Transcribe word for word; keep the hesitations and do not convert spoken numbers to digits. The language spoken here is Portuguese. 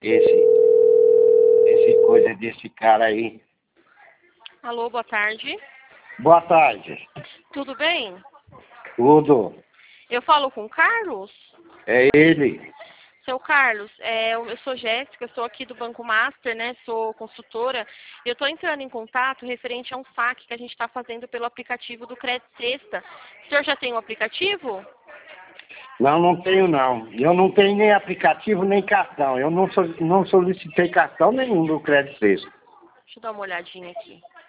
esse, esse coisa desse cara aí. Alô, boa tarde. Boa tarde. Tudo bem? Tudo. Eu falo com o Carlos? É ele. Seu Carlos, é, eu eu sou Jéssica, sou aqui do Banco Master, né? Sou consultora. Eu estou entrando em contato referente a um saque que a gente está fazendo pelo aplicativo do Crédito Sexta. O senhor já tem o aplicativo? Não, não tenho não. Eu não tenho nem aplicativo nem cartão. Eu não, so, não solicitei cartão nenhum do Crédito Sexta. Deixa eu dar uma olhadinha aqui.